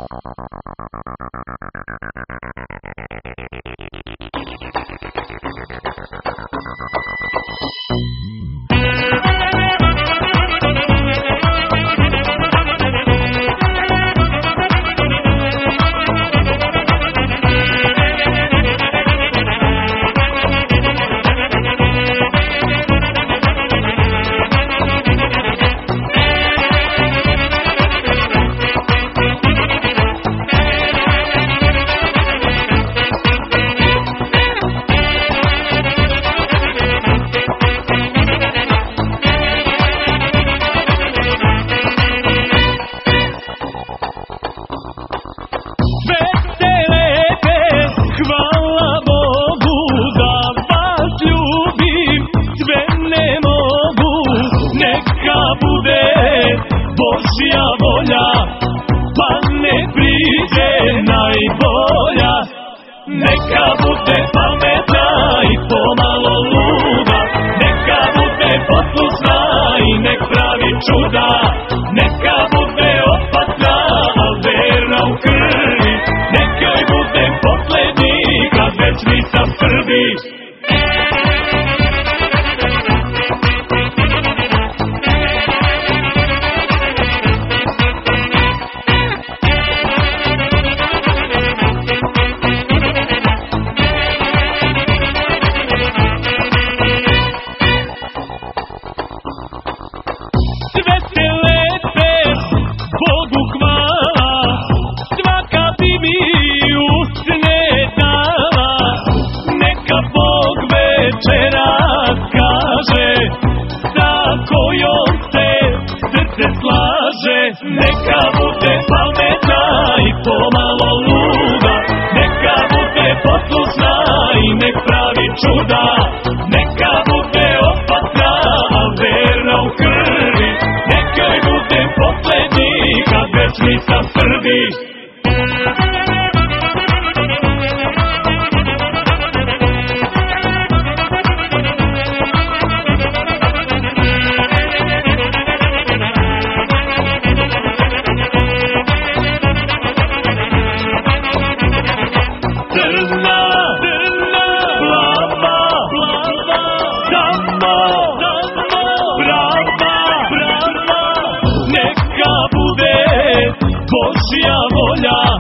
Božja volja, pa ne priđe najbolja. Neka bude pametna i pomalo luda, neka bude poslušna i nek pravi čuda. Neka bude opasna, a verna u krvi, neka joj bude poslednji kad već nisam prvi. Večeras kaže sa kojom se srce slaže. Neka bude pametna i pomalo luda, neka bude poslušna i nek pravi čuda. Neka bude opasna, a verna u krvi, neka joj bude poslednji kad već nisam prvi. Božja volja,